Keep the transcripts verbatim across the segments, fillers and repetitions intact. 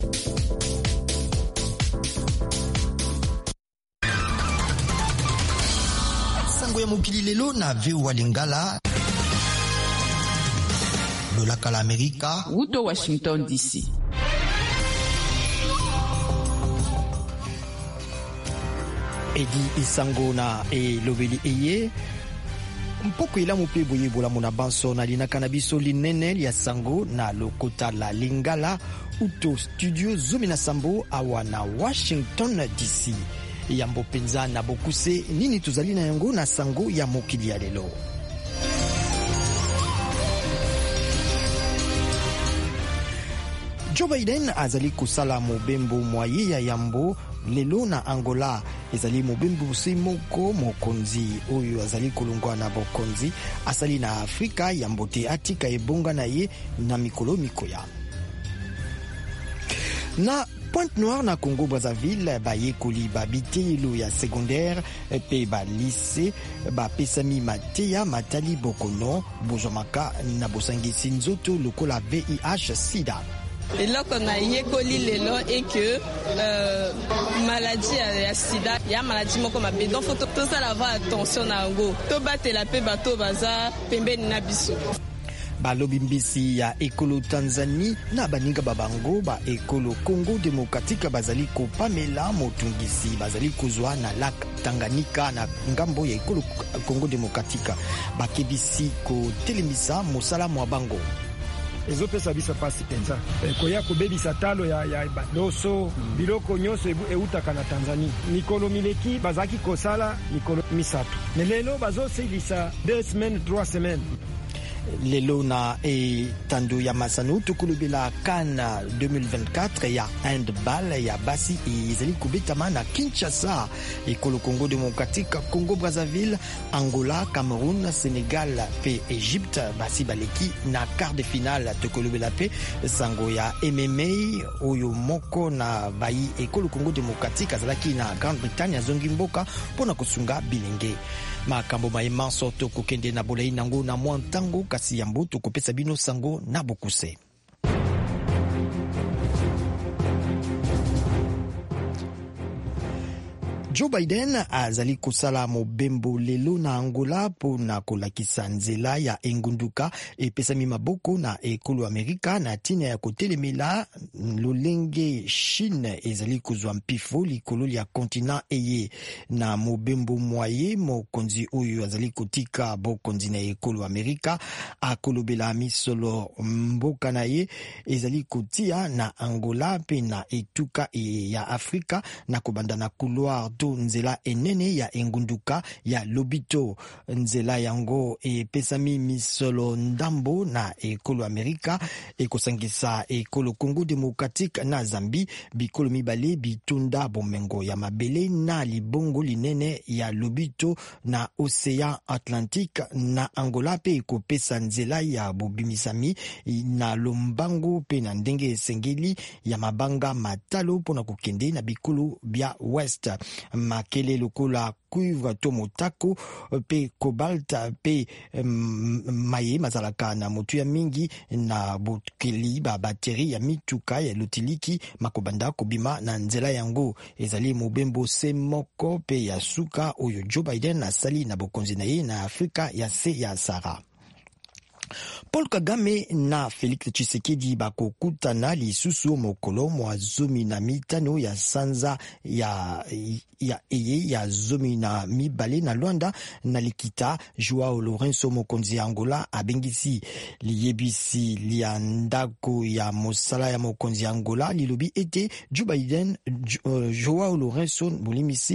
Sango ya mokili lelo na V O A Lingala lolaka la Amerika Wuto Washington D C. Edi isango na e lobeli eye mpoko ila mupe boye bola mona banso na lina kanabiso linene ya sango na lokota la Lingala uto studio Zumi na Sambo awa na Washington D C. Yambo penza na bokuse nini tuzali na yango na sango ya mokili ya lelo. Joe Biden azali kusala mobembo mwaye ya yambo lelo na Angola. Ezali mobembo moko mokonzi oyo azali kolongwa na bokonzi asali na Afrika yambo te atika ebonga na ye na mikolo mikoya. Na Pointe Noire na Congo Brazzaville bayekoli babitelo ya secondaire pe ba lycée ba pesami mateya matali bokono bozomaka na bosangisi nzoto lokola V I H sida. eloko na yekoli lelo et que euh, maladie ya sida ya maladie moko mabe donc faut tozala avoir attention na yango tobatela pe bato baza pembeni na biso. Balobi mbisi ya ekolo Tanzanie na baninga babango ba ekolo Congo Demokratika bazali kopamela motungisi bazali kozwa na lak Tanganyika na ngambo ya ekolo Congo Demokratika bakebisi ko telemisa mosala mwa bango. ezopesa biso pasi penza koya kobebisa talo ya, ya bandoso biloko nyonso eutaka na Tanzania mikolo mileki bazaki kosala mikolo misato lelo bazosilisa deux semaines trois semaines. Lelo na e tando ya masano tukulubila Kana deux mille vingt-quatre ya handball ya basi ezali kubetama na Kinshasa ekolo Congo Demokratika Congo Brazzaville Angola Cameroun Senegal pe Egypte basi baleki na quart de finale tukulubila pe sango ya M M A oyo moko na bayi ekolo Congo Demokratika zalaki na Grande-Bretagne zongi mboka pona kusunga bilenge makambo maema soto kokende na bolei nango na mwantango kasi yambo tokopesa bino sango na bokuse. Joe Biden azali kusala mobembo lelo na Angola po na kolakisa nzela ya engunduka epesami maboko na ekolo Amerika na tina ya kotelemela lolenge Chine ezali kozwa mpifo likolo ya kontinent eye na mobembo mwaye mokonzi oyo azali kotika bokonzi na ekolo Amerika akolobela misolo mboka na ye ezali kotia na Angola pe na etuka e ya Afrika na kobanda na couloir to nzela enene ya engunduka ya lobito nzela yango epesami misolo ndambo na ekolo Amerika ekosangisa ekolo Congo Demokratika na Zambi bikolo mibale bitunda bomengo ya mabele na libongo linene ya lobito na Ocean Atlantique na Angola pe ekopesa nzela ya bobimisami na lombango pe na ndenge esengeli ya mabanga matalo pona kokende na bikolo bya West makele lokola cuivre to motako pe cobalt pe um, maye mazalaka na motu ya mingi na bokeli ba bateri ya mituka ya lotiliki makobanda kobima na nzela yango ezali mobembo se moko pe ya suka oyo Joe Biden asali na bokonzi na ye na Afrika ya se ya Sahara. Paul Kagame na Felix Tshisekedi bakokutana lisusu mokolo mwa zomi na mitano ya sanza ya ya eye ya zomi na mibale na Luanda na likita Joao Lourenço mokonzi ya Angola abengisi liyebisi lia ndako ya mosala ya mokonzi ya Angola lilobi ete Joe Biden uh, Joao Lourenço mulimisi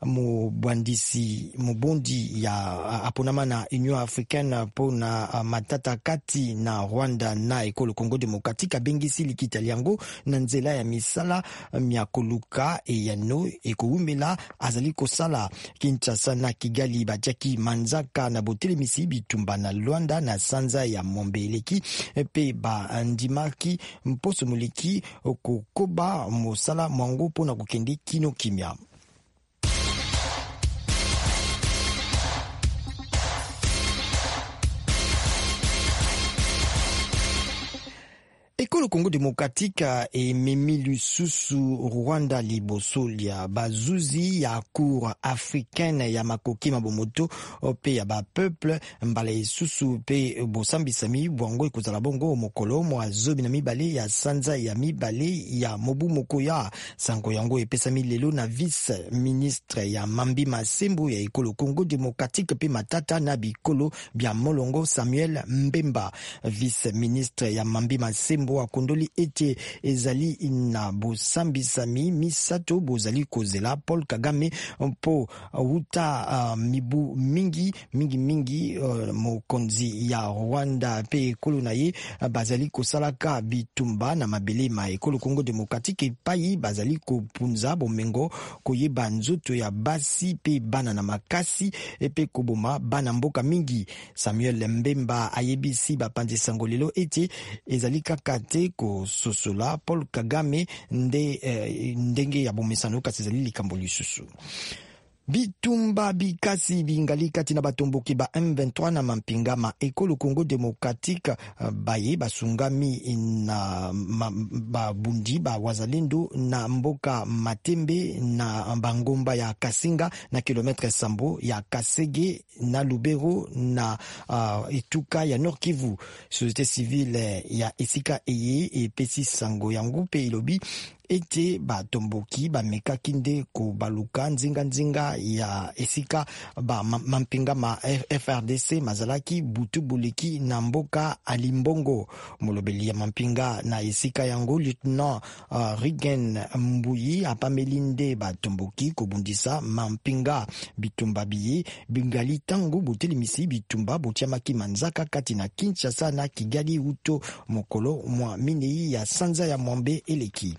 mobandisi mobondi ya aponama na Union Africaine pona uh, matata kati na Rwanda na ekolo Congo Demokratika bengisi likita liango na nzela ya misala miakoluka e yano ekoumbela azali kosala Kinshasa na Kigali bajaki manzaka na botelemisi bitumba na Luanda na sanza ya Mombeleki pe ba ndimaki mposo muliki kokoba mosala mwango pona kokende kino kimia. Ekolo ekolo Congo Démocratique ememi lisusu Rwanda liboso lia bazuzi ya cour africaine ya makoki mabomoto pe ya ba peuple mbala isusu pe bosambisami bwango ekozala bongo mokolo mwa zobi na mibale ya sanza ya mibale ya mobu mokoya sango yango epesami lelo na vice ministre ya Mambi Masembo ya ekolo Congo Démocratique pe matata na bikolo bya molongo Samuel Mbemba. Vice ministre ya Mambi Masembo akondoli ete ezali na bosambisami misato bozali kozela Paul Kagame mpo uta uh, mibu mingi mingi mingi uh, mokonzi ya Rwanda pe ekolo na ye uh, bazali kosalaka bitumba na mabele ma ekolo Congo Démocratique epai bazali kopunza bomengo koyeba nzoto ya basi pe bana na makasi epe koboma bana mboka mingi. Samuel Mbemba ayebisi bapanzi sango lelo ete ezali kaka te ko sosola Paul Kagame nde eh, ndenge ya bomesano kasi ezali likambo lisusu. Bitumba bikasi bingali kati na batomboki ba M vingt-trois na mampinga ma ekolo Congo Démocratique baye basungami na ma, ba bundi ba wazalendo na mboka Matembe na bangomba ya Kasinga na kilometre sambo ya Kasege na Lubero na uh, Ituka ya Nord Kivu. Société civile ya esika eye epesi sango yangu pe ilobi ete batomboki bamekaki nde kobaluka nzinga nzinga ya esika ba mampinga ma F R D C mazalaki butu buleki na mboka Alimbongo. Molobeli ya mampinga na esika yango lieutenant uh, Rigen Mbuyi apameli nde batomboki kobundisa mampinga bitumba biye bingali tango butelimisi bitumba butiamaki manzaka kati na Kinshasa na Kigali uto mokolo mwa minei ya sanza ya Mwambe eleki.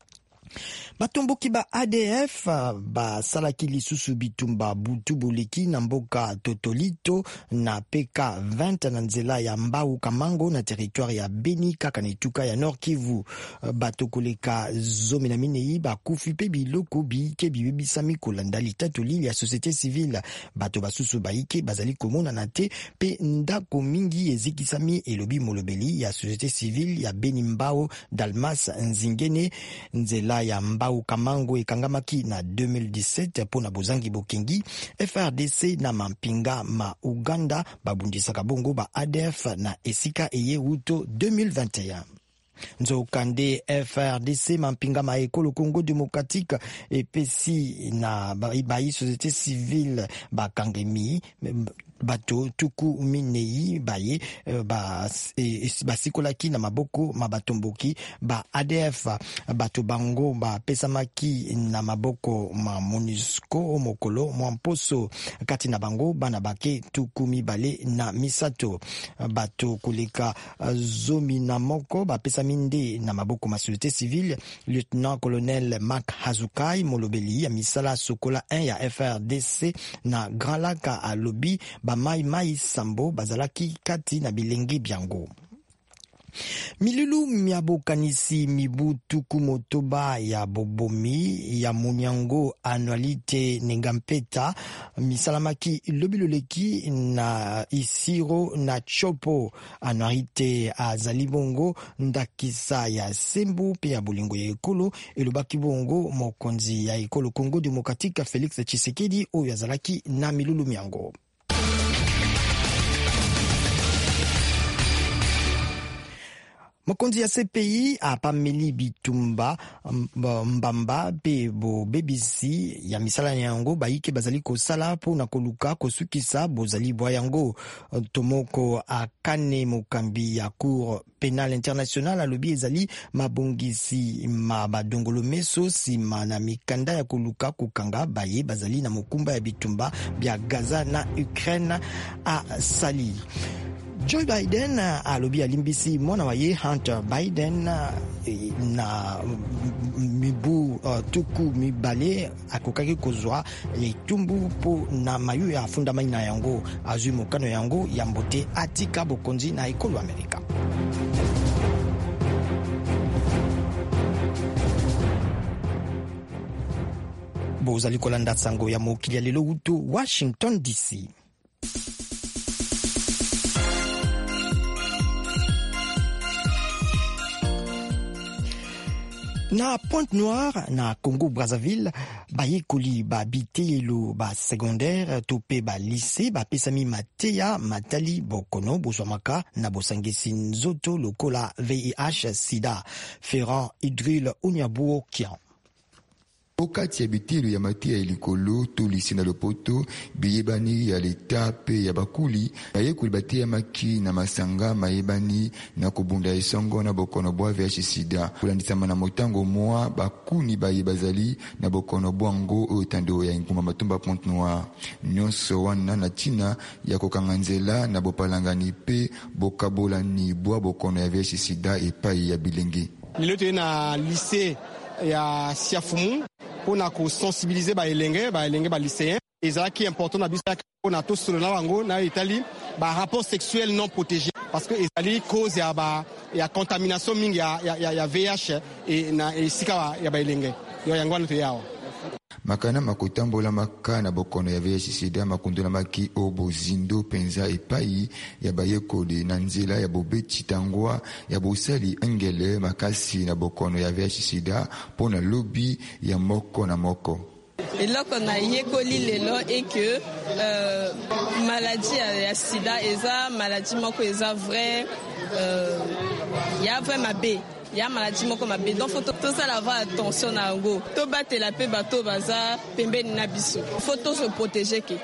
Batomboki ba A D F ba salaki lisusu bitumba butu buleki na mboka Totolito na P K vingt na nzela ya Mbau Kamango na territoire ya Beni kaka na Ituka ya Nord Kivu. Bato koleka zomi na minei bakufi pe biloko biike bibebisami kolanda litatu lili ya société civile. Bato basusu baike bazali komona na te pe ndako mingi ezikisami elobi molobeli ya société civile ya Beni Mbao Dalmas Nzingene. Nzela ya Mbau Kamango ekangamaki na deux mille dix-sept pona bozangi bokengi. F R D C na mampinga ma Uganda babundisaka bongo ba A D F na esika eye uto deux mille vingt et un. Nzokande F R D C mampinga ma ekolo Congo Démocratique epesi na bayi société civile bakangemi bato tuku minei baye ba basikolaki na maboko mabatomboki ba A D F bato bango ba pesamaki na maboko ma MONUSCO mokolo mwamposo kati na bango bana bake tuku mibale na misato. Bato koleka zomi na moko ba pesami nde na maboko ma société civile. Lieutenant colonel Mark Hazukai molobeli ya misala sokola un ya F R D C na Grand Lac a lobi ba mai mai sambo bazalaki kati na bilengi biango. Milulu miabokanisi mibu tuku motoba ya bobomi ya munyango annualité nengampeta misalamaki lobiloleki na isiro na chopo annualité a zalibongo ndakisa ya sembu pe ya bolingo ya ekolo elobaki bongo mokonzi ya ekolo Congo Démocratique Félix Tshisekedi oyo azalaki na milulu miango. Mokonzi ya C P I apameli bitumba mbamba pe bo bebisi ya misala yango baike bazali kosala po na koluka kosukisa bozali bwa yango. Tomoko akane mokambi ya cour pénale internationale alobi ezali mabongisi ma badongolo meso sima na mikanda ya koluka kukanga baye bazali na mokumba ya bitumba bya Gaza na Ukraine a sali. Joe Biden alobi alimbisi mwana wa ye Hunter Biden na mibu uh, tuku mibale akokaki kozwa etumbu po na mayu ya fundamani na yango azui mokano yango ya mbote atika bokonzi na ekolo Amerika. Bozali kolanda sango ya mokili ya lelo utu Washington D C. Na Pointe-Noire na Congo Brazzaville bayekoli ba bitelo ba secondaire tope ba lycée ba pesami mateya matali bokono boswamaka na bosangisi nzoto lokola V I H sida. Ferrand Idril Onyabuo Kian. Okati ya bitelo ya matia elikolo to lisi na lopoto biyebani ya leta pe ya bakuli bayekoli batia maki na masanga mayebani na kubunda esongo na bokono bwa V I H sida kulandisama na motango mwa bakuni bayebazali na bokono bwango otando ya nguma matumba Pointe-Noire nyonso wana na tina ya kokanganzela na bopalangani pe bokabolani bwa bokono ya V I H sida epai ya bilenge lilote na lycée ya Siafumu pona ko sensibiliser ba elenge ba elenge ba lycéens et ça qui est important na bisaka pona to solo na bango na Italie ba rapport sexuel non protégé parce que ezali cause ya ba ya contamination mingi ya ya ya V I H et na esika ya ba elenge yo yangwana to yawo makana makotambola makana bokono ya V I H sida makundula maki obozindo penza epai ya bayekode na nzela ya bobeti tangwa ya bosali engele makasi na bokono ya V I H sida pona lobby ya moko na moko. eloko na yekoli lelo et que euh, maladie ya sida eza maladie moko eza vrai euh, ya vrai mabe ya maladie moko mabe donc faut tout ça avoir attention na ngo to batela pe bato baza pembeni na biso faut tout se protéger que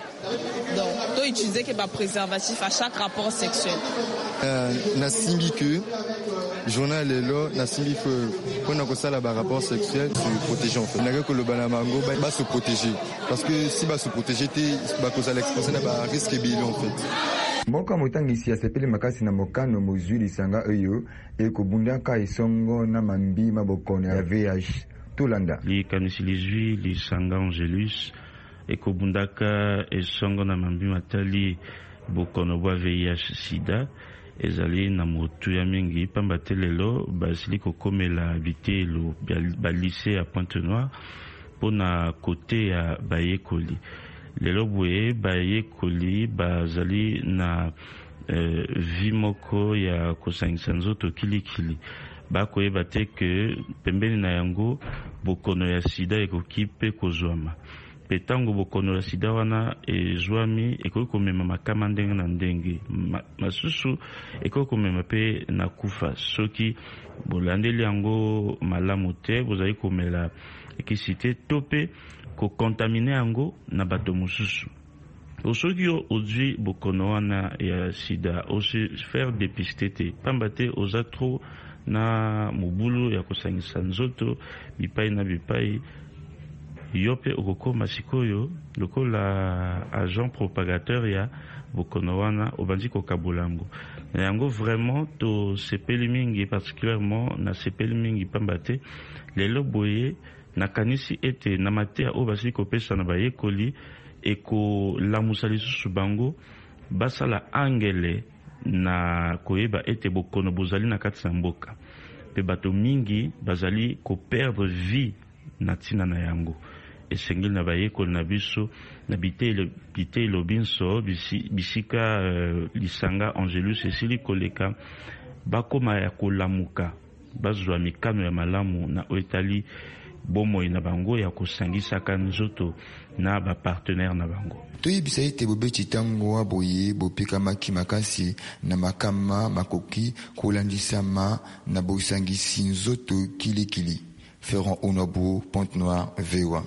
donc to utiliser que ba préservatif à chaque rapport sexuel euh, na simbi que journal lelo na simbi faut pona ko sala ba rapport sexuel se protéger en fait na ko le bana mango ba se protéger parce que si ba se protéger te ba ko sala exposer na ba risque bilo en fait. Moka motangisi ya sepele makasi na mokano mozuli sanga eyo ekobundaka isongo na mambi mabokono ya V I H Tolanda. Li kanisi lizwi li sanga Angelus ekobundaka isongo na mambi matali bokono bwa V I H sida ezali na motu ya mingi pamba telelo basili kokomela bitelo ba lycée à Pointe-Noire pona kote ya bayekoli. Lelo boye bayekoli bazali na euh, vimoko ya kosangisa nzoto kilikili bakoyeba te ke pembeni na yango bokono ya sida ekoki pe kozwama pe tango bokono ya sida wana ezwami ekoki komema makama ndenge na ndenge Ma, masusu ekoki komema pe na kufa soki bolandeli yango malamu te bozali komela ekisi te to pe ko contaminer yango na bato mosusu osoki yo ozwi bokono wana ya sida osi faire dépister te pamba te oza tro na mobulu ya kosangisa nzoto bipai na bipai yo pe okokoma sikoyo lokola agent propagateur ya bokono wana obandi kokabola yango na yango vraiment to sepeli mingi particulièrement na sepeli mingi pamba te lelo boye nakanisi ete na mateya oyo basili kopesa na bayekoli ekolamusa lisusu bango basala angele na koyeba ete bokono bozali na kati ya mboka pe bato mingi bazali koperdre vie na ntina na yango esengeli na bayekoli na biso na bitelo binso bisika uh, lisanga Angelus esili koleka bakoma ya kolamuka bazwa mikano ya malamu na oetali bomoi na bango ya kosangisaka nzoto na ba partenaire na bango. Toyebisa ete bobeti tango wa boye bopika maki makasi na makama makoki kolandisama na bosangisi nzoto kilikili. Ferrand Onyabuo, Pointe-Noire, V O A.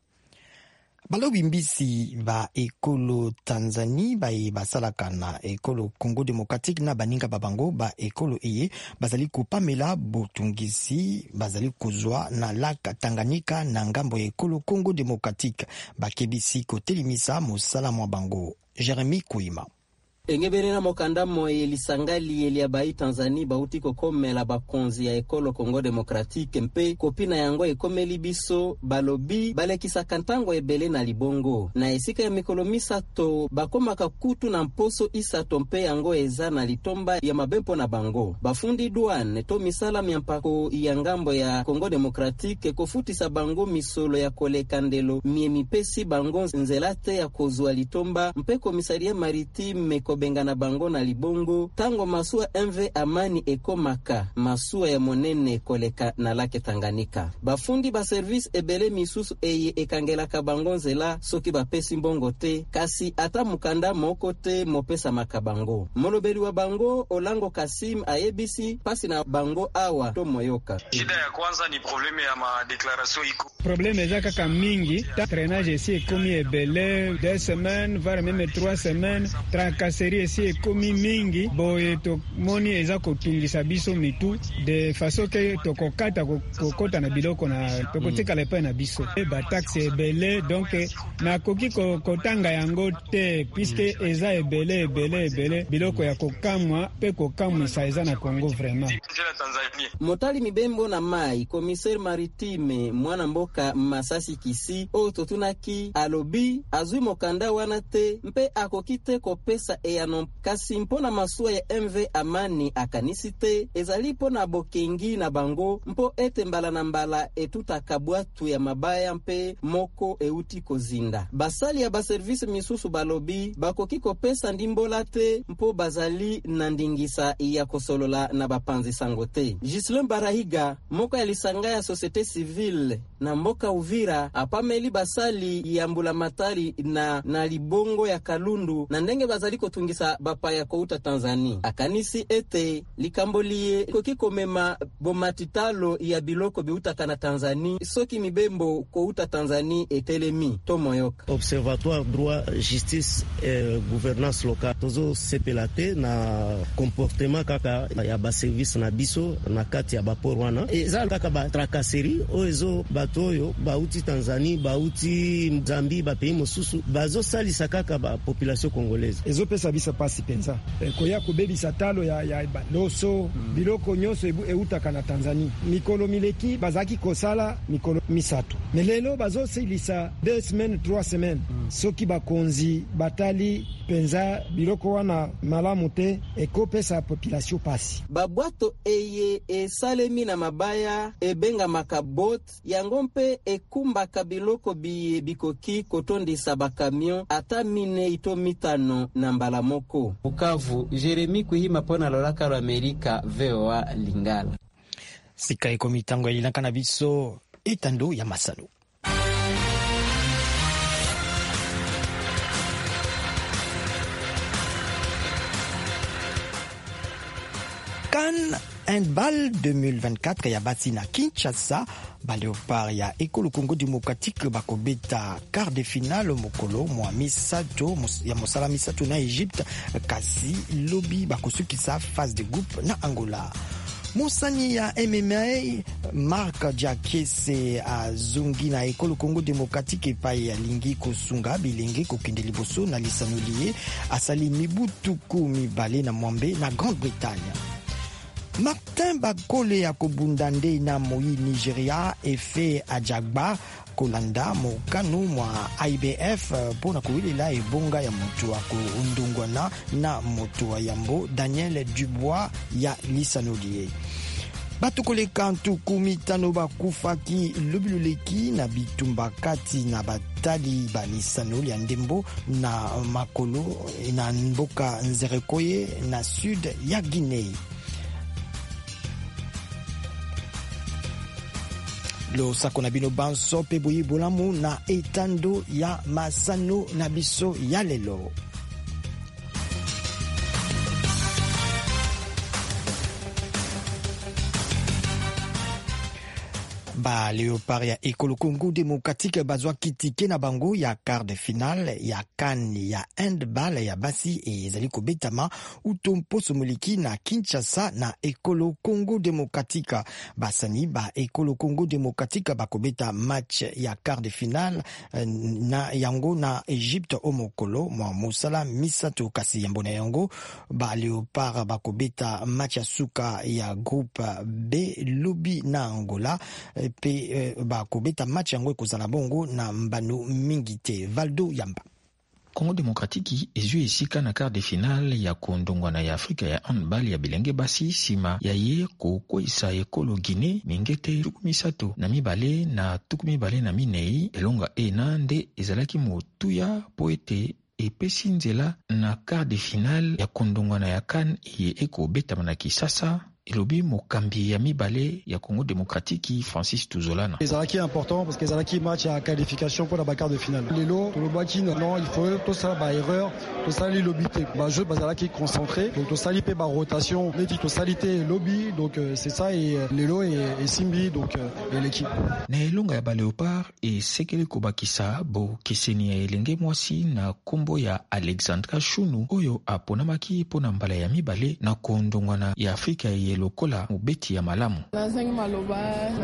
Balobi mbisi ba ekolo Tanzanie ba e basalaka na ekolo Congo Démocratique na baninga babango ba ekolo eye bazali kopamela botungisi bazali kozwa na laka Tanganyika na ngambo ya ekolo Congo Démocratique bakebisi kotelimisa mosala mwa bango. Jeremy Kuima. Engeberena mokanda moye lisangali elia bai Tanzanie bauti kokomela bakonzi ya ekolo Congo Democratique mpe kopina yango ekomeli biso balobi balekisa kantango ebele na libongo na esika ya mikolo misato bakomaka kutu na mposo isato mpe yango eza na litomba ya mabempo na bango bafundi douane to misala miampako ya ngambo ya Congo Democratique kofutisa bango misolo ya koleka ndelo miemipesi bango nzelate ya kozwa litomba mpe komisaria maritime kobenga na bango na libongo tango masuwa M V Amani ekomaka masuwa ya monene koleka na lake Tanganyika. Bafundi ba service ebele misusu eye ekangelaka bango nzela soki bapesi mbongo te kasi ata mukanda moko te mopesa makabango. Molobeli wa bango Olango Kasim ayebisi pasi na bango awa to moyoka. Shida ya kwanza ni probleme ya ma declaration iko. Probleme za kaka mingi, ta traînage ici ekomi ebele deux semaines voire même trois semaines, tracasserie ici ekomi mingi, boye to moni eza kotungisa biso mitu de façon que to kokata kokota na biloko na to kotika lepa na biso. E ba taxe ebele donc na koki kotanga yango te puisque eza ebele ebele ebele biloko ya kokamwa pe kokamwisa eza na Congo vraiment. Motali Mibembo na Mai, commissaire maritime mwana mboka Masasi Kisi o totunaki alobi azui mokanda wana te mpe akokite kopesa eyano kasi mpona masuwa ya M V Amani akanisi te ezali pona bokengi na bango mpo ete mbala na mbala etuta kabwatu ya mabaya mpe moko euti kozinda. Basali ya baservice misusu balobi bakoki kopesa ndimbola te mpo bazali na ndingisa ya kosolola na bapanzi sango te. Gislem Barahiga moko ya lisanga ya societe civile na mboka Uvira apameli basali ya mbula matari na, na libongo ya Kalundu na ndenge bazali kotungisa bapaya kouta Tanzania. Akanisi ete likambolie koki komema bomatitalo ya biloko biutaka na Tanzania soki Mibembo kouta Tanzania etelemi to moyoka. Observatoire droit justice et gouvernance locale tozo sepelate na comportement kaka ya ba service na biso na kati ya baporo wana eza kaka ba tracasserie ozo batoyo bauti Tanzania bauti Mzambi ba pays mosusu bazo salisa kaka ba population congolaise ezo pesa bisa pasi penza e, koya kubebisa talo ya ya baloso mm. biloko nyonso eutaka na Tanzania mikolo mileki bazaki kosala mikolo misato melelo bazo silisa deux semaines trois semaines mm. soki bakonzi batali penza biloko wana malamu te ekopesa population pasi babwato eye esalemi na mabaya ebenga makabot yango mpe ekumbaka biloko biye bikoki kotondisa bakamion ata mine ito mitano na mbala moko. Bukavu, Jeremy Kuhima pona lolaka lo Amerika V O A Lingala. Sika eko mitango ya ilaka na biso etando ya masalo. CAN Handball deux mille vingt-quatre ya bati na Kinshasa ba Leopard ya ekolo Congo Démocratique bakobeta quart de finale mokolo mwa misato ya mosala misato na Egypte kasi lobi bakosukisa phase de groupe na Angola. Mosani ya M M A Marc Diakese azungi na ekolo Congo Démocratique epai ya lingi kosunga bilenge kokende liboso na lisanulie asali mibutuku mibale na mwambe na Grande-Bretagne. Martin Bakole ya kobundande na moi Nigeria efe ajagba kolanda mokano mwa I B F pona kuilela ebonga ya moto wa kundungwana na moto wa yambo Daniel Dubois ya lisanulie. Bato koleka ntuku mitano bakufaki lobiloleki na bitumba kati na batali balisanoli ya ndembo na makolo na mboka Nzerekoye na sud ya Guinée. Lo sako na bino banso pe boyi bolamu na etando ya masano na biso ya lelo. Ba Leopard ya ekolo Congo Démocratique bazwa kitike na bango ya quart de finale ya CAN ya handball ya basi ezali kobetama utomposo moliki na Kinshasa na ekolo Congo Démocratique. Basani ba ekolo Congo Démocratique bakobeta match ya quart de finale na yango na Egypte omokolo mwa mosala misato kasi yambo na yango ba Leopard bakobeta match ya suka ya groupe B lobi na Angola pe eh, ba kobeta match yango ekozala bongo na mbano mingi te. Valdo Yamba. Congo Démocratique ezwi esika na quart de finale ya kondongwana ya Afrika ya handball ya bilenge basi sima ya ye kokwisa ekolo Guinée mingete tuku misato na mibale na tuku mibale na minei elonga ena nde ezalaki motuya po ete epesi nzela na quart de finale ya kondongwana ya CAN ye ekobetama na Kisasa. Elobi mokambi ya mibale ya Congo Démocratique Francis Tuzolana. Ezalaki important parce que ezalaki match ya qualification pour la quart de finale. Lelo tolobaki non, il faut tout ça ba erreur, tout ça li lobité. Ba jeu bazalaki concentré, donc to sali pe ba rotation, neti to salité lobby, donc euh, c'est ça et Lelo et, et Simbi donc euh, et l'équipe. Na elonga ya ba Léopard et sekeli kobakisa bo kiseni ya elenge mwasi na kombo ya Alexandra Shunu oyo aponamaki pona mbala ya mibale na kondongwana ya Afrika ya lokola mubeti ya malamu. Nazangi maloba,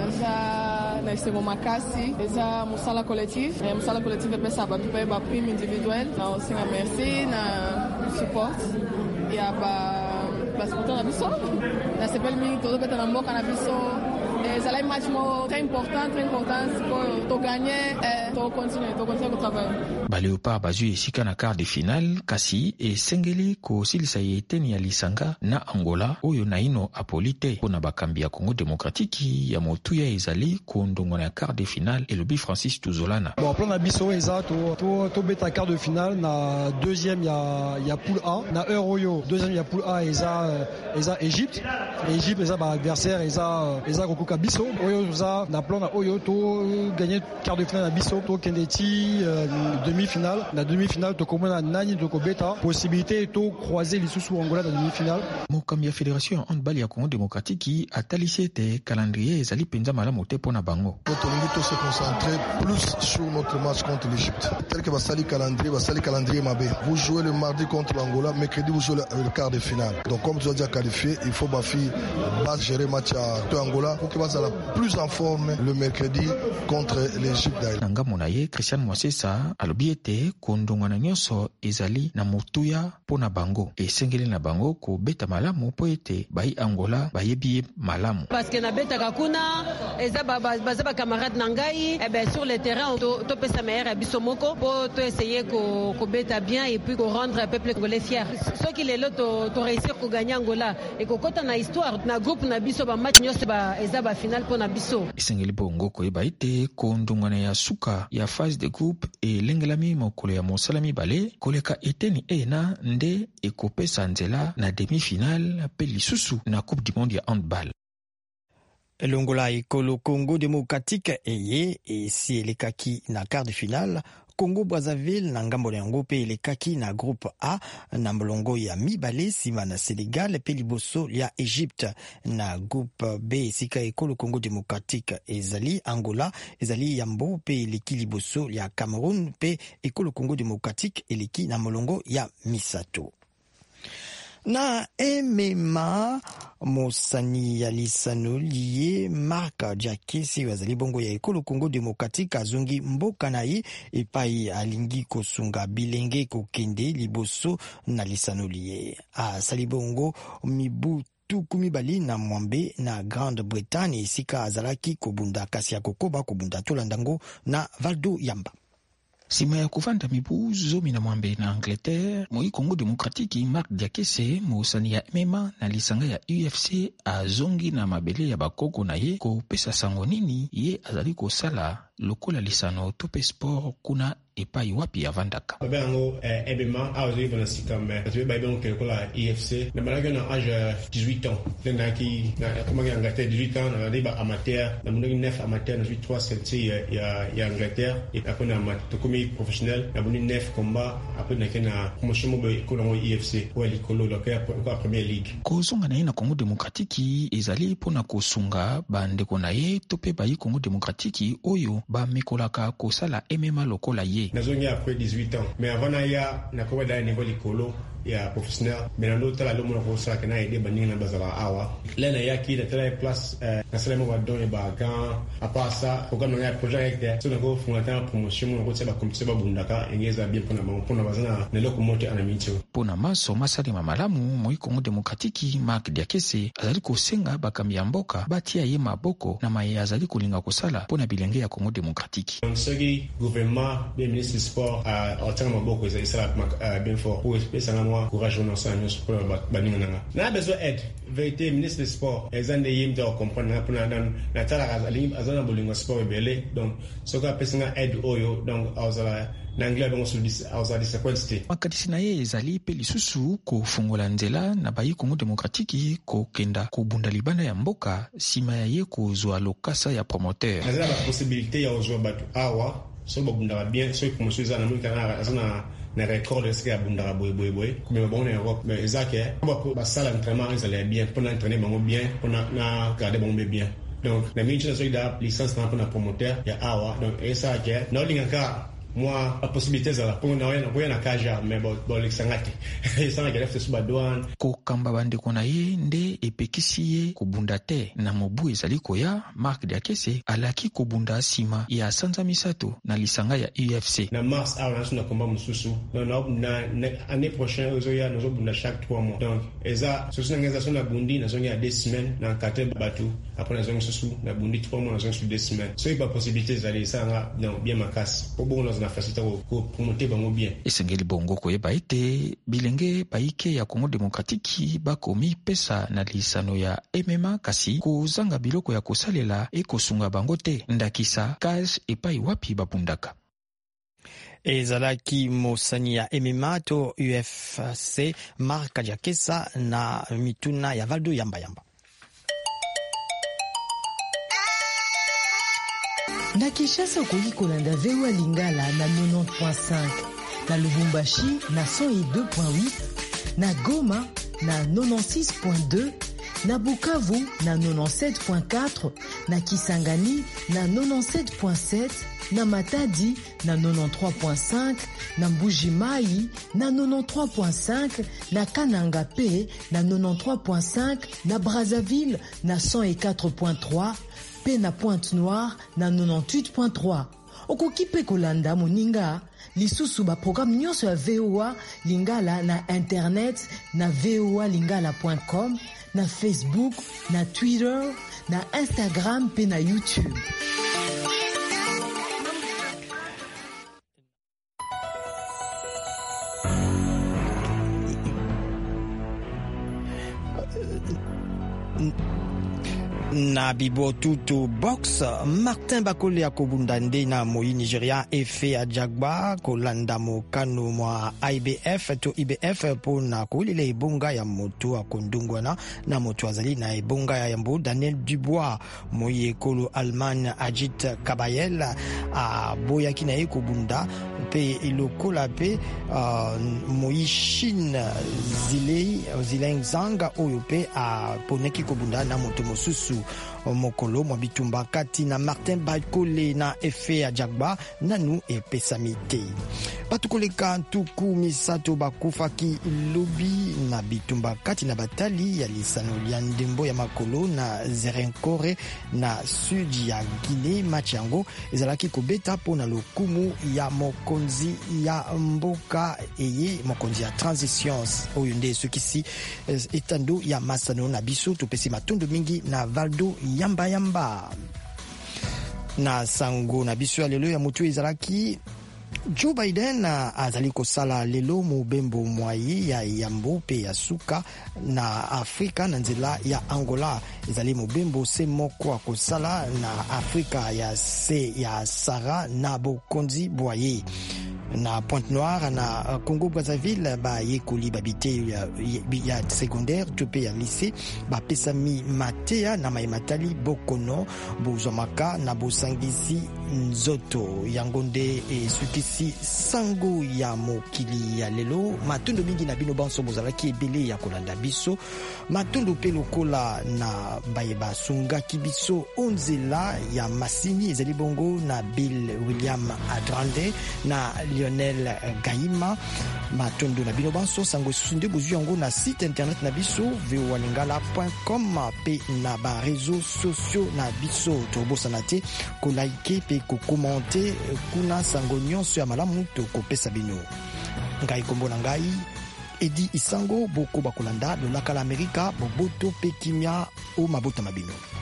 naza na isemo makasi, eza musala collectif, et musala collectif epesa batu pe ba prime individuel, na osinga merci na support ya ba ba supporter na biso. Na sepel mingi todo beta na mboka na biso. C'est un match très important, très important pour gagner et pour continuer, pour continuer le travail. Ba Léopard bazu esika na quart de finale kasi e sengeli ko silisa yeteni ya lisanga na Angola oyo naino apolite pona bakambi ya Congo Démocratique ya motuya ezali ko ndongo na quart de finale elobi Francis Tuzolana. Bon plan na biso eza to to to beta quart de finale na deuxième ya ya poule A na Euroyo deuxième ya poule A eza eza Égypte Égypte eza ba adversaire eza eza kokuka biso oyo za na plan na oyo to gagner quart de finale na biso to kendeti demi-finale na demi-finale to komona nani to kobeta possibilité to croiser lisusu Angola na demi-finale. Mokambi ya Fédération ya handball ya Congo Démocratique atalisi ete calendrier ezali penza malamu te pona bango. Tolingi to se concentrer plus sur notre match contre l'Égypte. Tel que basali calendrier, basali calendrier mabe. Vous jouez le mardi contre l'Angola, mercredi vous jouez le, le quart de finale. Donc comme tu as déjà qualifié, il faut bafi bas gérer match à Angola pour que basala plus en forme le mercredi contre l'Égypte. Nanga monaye Christian Mwasesa alobi ete kondongwana nyonso ezali na motuya pona bango esengeli na bango ko beta malamu po ete bai Angola bayebi malamu parce que na beta kakuna eza baza ba camarade nangai et bien sur le terrain to to pesa meilleur biso moko po to essayer ko ko beta bien et puis ko rendre le peuple congolais fier ceux qui les lot to to réussir ko gagner Angola et ko kota na histoire na groupe na biso ba match nyonso ba eza ba final pona biso esengeli bongo ko eba ete kondongwana ya suka ya phase de groupe e lengelami mokolo ya mosalami bale koleka eteni ena nde ekopesa nzela na demi-finale pe lisusu na Coupe du Monde ya handball. Longola ekolo Congo Démocratique eye esi elekaki na quart de finale. Congo Brazzaville na ngambo yango pe elekaki na groupe A na mbolongo ya mibale sima na Senegal pe liboso ya Egypte. Na groupe B esika ekolo Congo Démocratique ezali Angola ezali yambo pe eleki liboso ya Cameroun pe ekolo Congo Démocratique eleki na molongo ya misato. Na M M A mosani ya lisano liye Marc Diakese wazali bongo ya ekolo Congo Démocratique azongi mboka na ye epai alingi kosunga bilenge kokende liboso na lisano liye asali bongo mibu tuku mibali na mwambe na Grande-Bretagne esika azalaki kobunda kasi ya kokoba kobunda tolandango na Valdo Yamba. Sima ya kuvanda mibu zomi na mwambe na Angleterre, moi Congo Démocratique Marc Diakese mosani ya M M A na lisanga ya U F C azongi na mabele ya bakoko na ye ko pesa sango nini ye azali ko sala lokola lisano tope sport kuna epai wapi ya vandaka. Babe yango M M A azali bana sikamba. Azali babe yango kola U F C. Na malaki na âge dix-huit ans. Tena ki na kama ya Angleterre dix-huit ans na deba amateur, na mungi neuf amateur na trois ceinture ya ya Angleterre et après na matokumi professionnel, na mungi neuf combat après na kena promotion mo kolongo U F C ou likolo loka kwa Premier League. Kozonga na na Congo Démocratique ezali pona kosunga bande kona ye tope bayi Congo Démocratique oyo ba mekolaka kosala M M A lokola ye. Nazongi après dix-huit ans. Mais avant ya na koba da niveau likolo ya professionnel. Mais na l'autre la lomo ko sala kana ide baninga na bazala awa. Lena ya ki da tele place na sala mo ba donne ba gan à part ça ko kana ya projet avec so na ko fungata promotion mo ko tseba komtse ba bundaka engeza bien pona ba pona bazana na loko mote ana micho. Pona maso masali mamalamu moi Congo Démocratique Marc Diakese azali ko senga bakambi ya mboka batia ye maboko na maye azali kolinga kosala pona bilenge ya Congo Démocratique. Nsegi gouvernement bien ministre du sport a otanga maboko ezali sala bien fort pour pesa moi courage on ensemble pour baninga nanga na besoin aide vérité ministre des sports ezande yimta comprendre pour na na tala alim azana bolingo sport belé donc soka pesinga aide oyo donc azala n'anglais bango sudis azali sequence makatisi na ye ezali pe lisusu kofungola nzela na bayi Congo Démocratique kokenda kobunda libanda ya mboka sima ya ye kozwa lokasa ya promoteur azala ba possibilité ya ozwa batu awa so babunda bien so promotion za na mulika azana na record de ce que abunda boy boy boy mais bon en Europe mais ezake ba sala entraînement ezali bien pour entraîner bango bien pour na garder bango bien donc la ministre so ida licence na pour promoteur ya awa donc esa ke na lingaka moi la possibilité za la pour na wena kwa na kaja mais bon bon l'exangate ça ga left suba douane ko kamba bande kona ye nde epekisi ye kubunda te na mobu ezali koya Marc Diakese alaki kubunda sima ya sanza misato na lisanga ya U F C na mars awa na komba mususu na na année prochaine ozoya nous bunda chaque trois mois donc eza sosu ngeza sona bundi na zonga deux semaines na kate batu après na zonga susu na bundi trois mois na zonga deux semaines so iba possibilité za lisanga non bien makasi pour bon na facilité ko promoter bango bien esengeli bongo koyeba ete bilenge baike ya Congo Démocratique bakomi pesa na lisano ya M M A kasi kozanga biloko ya kosalela ekosunga bango te ndakisa cash epai wapi babundaka ezalaki mosani ya M M A to U F C Marc Diakese na mituna ya Valdo Yamba Yamba. Na Kinshasa okoki kolanda V O A Lingala na quatre-vingt-dix point cinq, na Lubumbashi na cent deux point huit, na Goma na quatre-vingt-six point deux, na Bukavu na quatre-vingt-dix-sept point quatre, na Kisangani na quatre-vingt-dix-sept point sept, na Matadi na quatre-vingt-treize point cinq, na Mbuji-Mayi na quatre-vingt-treize point cinq, na Kananga P na quatre-vingt-treize point cinq, na Brazzaville na cent quatre point trois, pe na Pointe-Noire na quatre-vingt-dix-huit point trois. Okoki pe kolanda moninga lisusu ba programme nyonso ya V O A Lingala na internet na v o a lingala point com, na Facebook, na Twitter, na Instagram pe na YouTube. Na bibo tutu box Martin Bakole akobunda nde na moi Nigeria efe ajagba kolanda mokano mwa I B F to I B F po na kolile ebonga ya moto akondungwana na moto azali na ebonga ya yambo Daniel Dubois moi ekolo Allemagne Ajit Kabayel a boya kina ekobunda pe ilokola pe uh, moi Chine zile zile zanga oyo pe a poneki kobunda na moto mosusu mokolo mwa bitumba kati na Martin Bakole na efe ajagba nanu epesamite batukoleka tuku misato bakufaki lobi na bitumba kati na batali ya lisano lya ndembo ya makolo na Zerenkore na sud ya Guinée machango ezalaki kobeta po na lokumu ya mokonzi ya mboka eye mokonzi ya transitions oyo nde sokisi etando ya masano na biso topesi matondo mingi na Valdo Yamba Yamba na sango na biso ya lelo ya mutu ezalaki Joe Biden azali kosala lelo mobembo mwayi ya yambo pe ya suka na Afrika na nzela ya Angola ezali mobembo se moko akosala na Afrika ya se ya Sahara na bokonzi boye na Pointe-Noire na Congo Brazzaville ba yekoli babite ya, ya secondaire tope ya lycée ba pesami matea na maimatali bokono bozomaka na bosangisi nzoto yangonde e sukisi sango ya mokili ya lelo matondo mingi na bino banso bozalaki ebele ya kolanda biso matondo pe lokola na bayeba sungaki biso onzela ya masini ezali bongo na Bill William Adrande na Lionel Gaima matondo na bino banso sango sunde bozu yango na site internet na biso v o a lingala point com pe na ba réseaux sociaux na biso tobosana te ko like pe ko commenter kuna sango nyonso ya malamu to kopesa bino ngai kombo na ngai Edi Isango boko bakolanda lolaka la Amerika boboto pe kimia o mabota mabino.